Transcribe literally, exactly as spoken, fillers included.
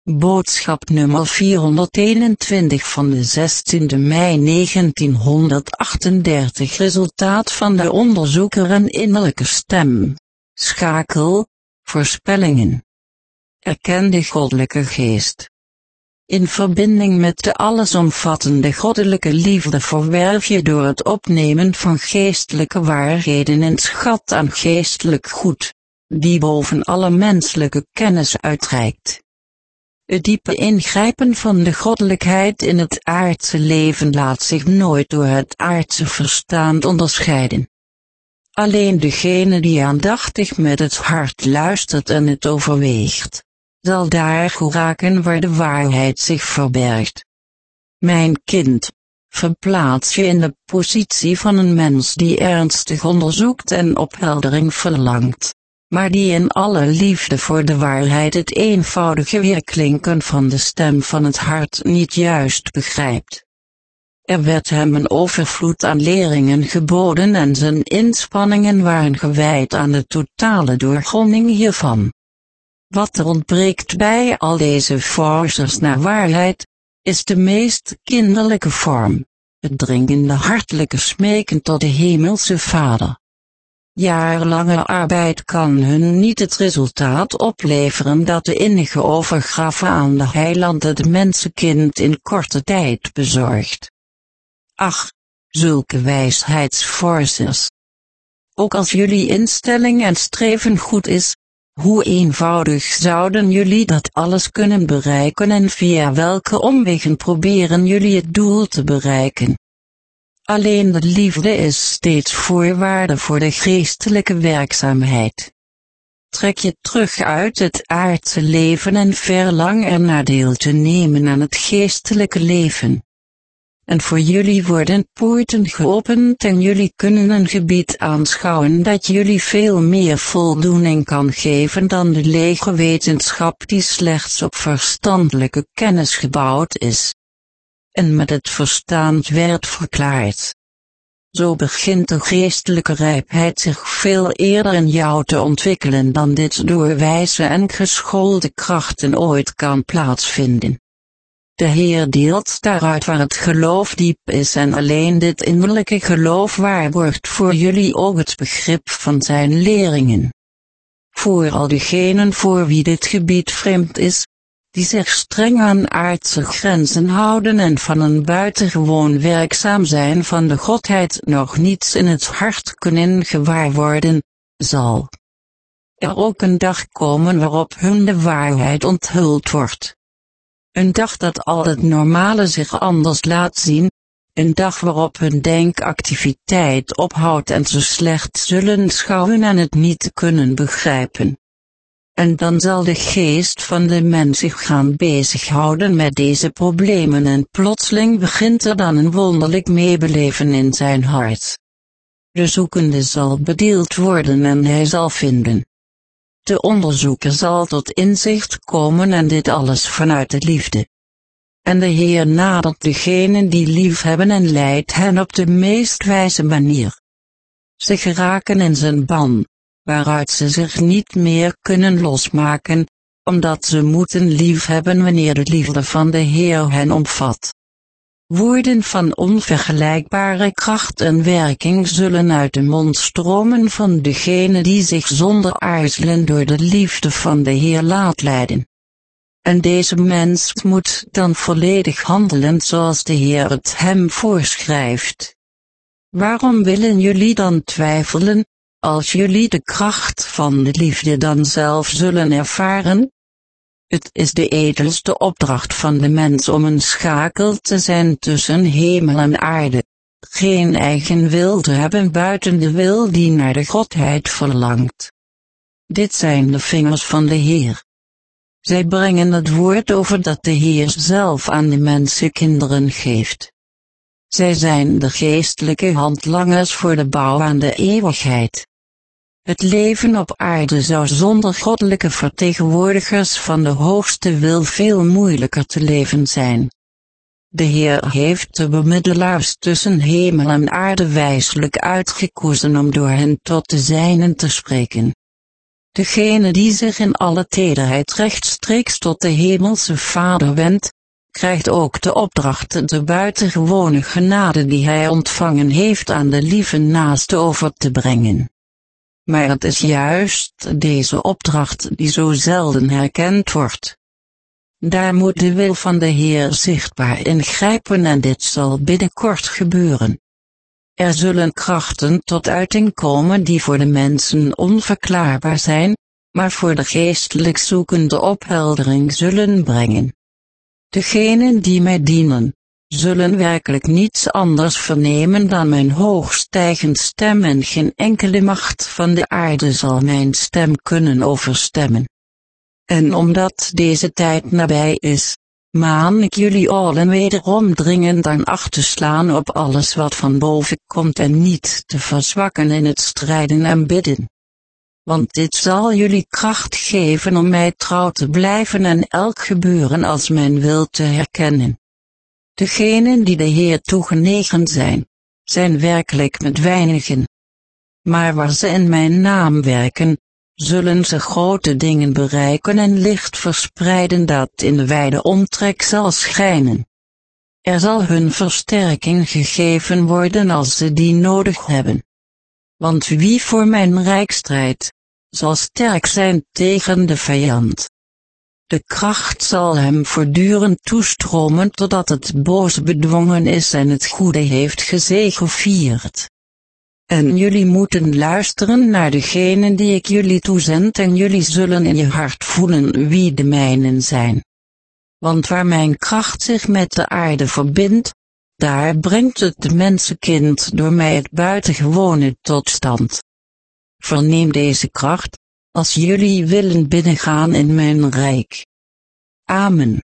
Boodschap nummer vierhonderdeenentwintig van de zestiende mei negentienhonderdachtendertig. Resultaat van de onderzoeker en innerlijke stem. Schakel, voorspellingen. Erken de goddelijke geest. In verbinding met de allesomvattende goddelijke liefde verwerf je door het opnemen van geestelijke waarheden een schat aan geestelijk goed, die boven alle menselijke kennis uitreikt. Het diepe ingrijpen van de goddelijkheid in het aardse leven laat zich nooit door het aardse verstand onderscheiden. Alleen degene die aandachtig met het hart luistert en het overweegt, zal daar geraken waar de waarheid zich verbergt. Mijn kind, verplaats je in de positie van een mens die ernstig onderzoekt en opheldering verlangt, maar die in alle liefde voor de waarheid het eenvoudige weerklinken van de stem van het hart niet juist begrijpt. Er werd hem een overvloed aan leringen geboden en zijn inspanningen waren gewijd aan de totale doorgronding hiervan. Wat er ontbreekt bij al deze forcers naar waarheid, is de meest kinderlijke vorm, het dringende hartelijke smeken tot de hemelse Vader. Jarenlange arbeid kan hun niet het resultaat opleveren dat de innige overgave aan de Heiland het mensenkind in korte tijd bezorgt. Ach, zulke wijsheidsforcers. Ook als jullie instelling en streven goed is, hoe eenvoudig zouden jullie dat alles kunnen bereiken en via welke omwegen proberen jullie het doel te bereiken? Alleen de liefde is steeds voorwaarde voor de geestelijke werkzaamheid. Trek je terug uit het aardse leven en verlang ernaar deel te nemen aan het geestelijke leven. En voor jullie worden poorten geopend en jullie kunnen een gebied aanschouwen dat jullie veel meer voldoening kan geven dan de lege wetenschap die slechts op verstandelijke kennis gebouwd is en met het verstand werd verklaard. Zo begint de geestelijke rijpheid zich veel eerder in jou te ontwikkelen dan dit door wijze en geschoolde krachten ooit kan plaatsvinden. De Heer deelt daaruit waar het geloof diep is en alleen dit innerlijke geloof waarborgt voor jullie ook het begrip van zijn leringen. Voor al diegenen voor wie dit gebied vreemd is, die zich streng aan aardse grenzen houden en van een buitengewoon werkzaam zijn van de Godheid nog niets in het hart kunnen gewaar worden, zal er ook een dag komen waarop hun de waarheid onthuld wordt. Een dag dat al het normale zich anders laat zien, een dag waarop hun denkactiviteit ophoudt en ze slechts zullen schouwen en het niet kunnen begrijpen. En dan zal de geest van de mens zich gaan bezighouden met deze problemen en plotseling begint er dan een wonderlijk meebeleven in zijn hart. De zoekende zal bedeeld worden en hij zal vinden. De onderzoeker zal tot inzicht komen en dit alles vanuit de liefde. En de Heer nadert degenen die lief hebben en leidt hen op de meest wijze manier. Ze geraken in zijn ban, waaruit ze zich niet meer kunnen losmaken, omdat ze moeten liefhebben wanneer de liefde van de Heer hen omvat. Woorden van onvergelijkbare kracht en werking zullen uit de mond stromen van degene die zich zonder aarzelen door de liefde van de Heer laat leiden. En deze mens moet dan volledig handelen zoals de Heer het hem voorschrijft. Waarom willen jullie dan twijfelen, als jullie de kracht van de liefde dan zelf zullen ervaren? Het is de edelste opdracht van de mens om een schakel te zijn tussen hemel en aarde, geen eigen wil te hebben buiten de wil die naar de Godheid verlangt. Dit zijn de vingers van de Heer. Zij brengen het woord over dat de Heer zelf aan de mensenkinderen geeft. Zij zijn de geestelijke handlangers voor de bouw aan de eeuwigheid. Het leven op aarde zou zonder goddelijke vertegenwoordigers van de hoogste wil veel moeilijker te leven zijn. De Heer heeft de bemiddelaars tussen hemel en aarde wijselijk uitgekozen om door hen tot de zijnen te spreken. Degene die zich in alle tederheid rechtstreeks tot de hemelse Vader wendt, krijgt ook de opdracht de buitengewone genade die hij ontvangen heeft aan de lieve naaste over te brengen. Maar het is juist deze opdracht die zo zelden herkend wordt. Daar moet de wil van de Heer zichtbaar ingrijpen en dit zal binnenkort gebeuren. Er zullen krachten tot uiting komen die voor de mensen onverklaarbaar zijn, maar voor de geestelijk zoekende opheldering zullen brengen. Degenen die mij dienen, zullen werkelijk niets anders vernemen dan mijn hoogstijgend stem en geen enkele macht van de aarde zal mijn stem kunnen overstemmen. En omdat deze tijd nabij is, maan ik jullie allen wederom dringend aan acht te slaan op alles wat van boven komt en niet te verzwakken in het strijden en bidden. Want dit zal jullie kracht geven om mij trouw te blijven en elk gebeuren als mijn wil te herkennen. Degenen die de Heer toegenegen zijn, zijn werkelijk met weinigen. Maar waar ze in mijn naam werken, zullen ze grote dingen bereiken en licht verspreiden dat in de wijde omtrek zal schijnen. Er zal hun versterking gegeven worden als ze die nodig hebben. Want wie voor mijn rijk strijdt, zal sterk zijn tegen de vijand. De kracht zal hem voortdurend toestromen totdat het boze bedwongen is en het goede heeft gezegevierd. En jullie moeten luisteren naar degenen die ik jullie toezend en jullie zullen in je hart voelen wie de mijnen zijn. Want waar mijn kracht zich met de aarde verbindt, daar brengt het de mensenkind door mij het buitengewone tot stand. Verneem deze kracht, als jullie willen binnengaan in mijn rijk. Amen.